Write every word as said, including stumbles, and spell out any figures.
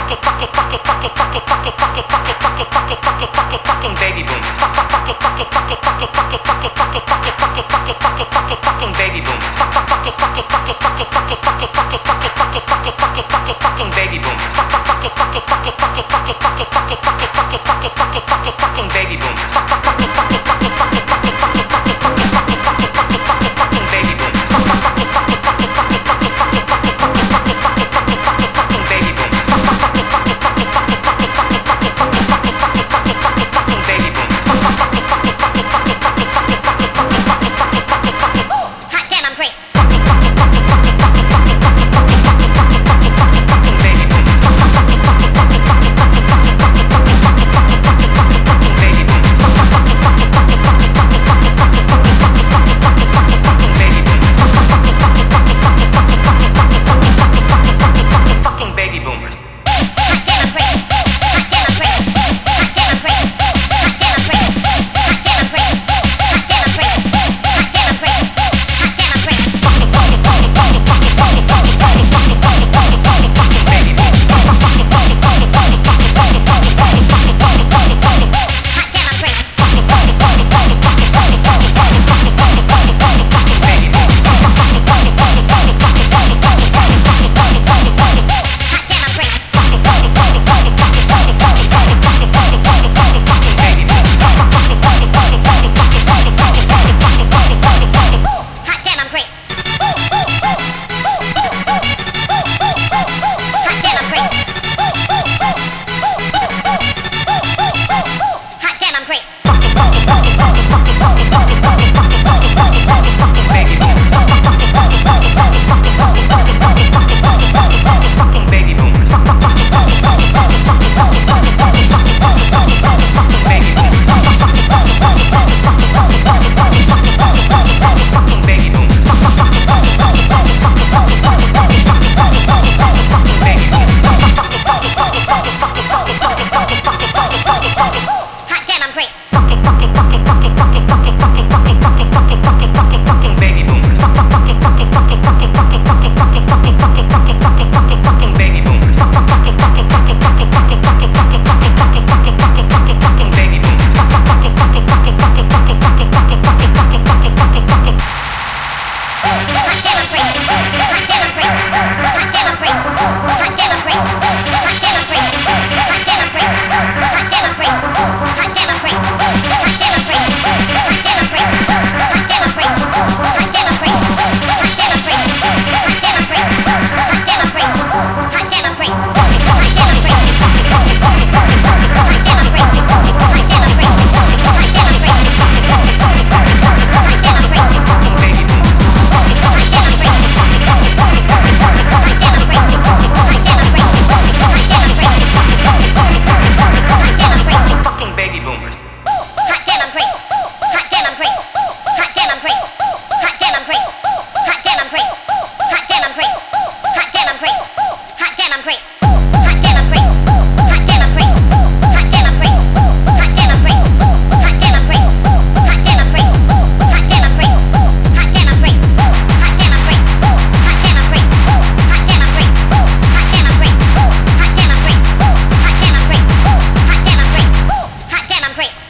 baby boom. Stop fucking fucking fucking fucking fucking fucking fucking fucking fucking fucking fucking fucking fucking baby boom. Stop fucking fucking fucking fucking fucking fucking fucking fucking fucking fucking fucking fucking fucking baby boom. Stop fucking fucking fucking fucking fucking fucking fucking fucking fucking fucking fucking fucking fucking baby boom.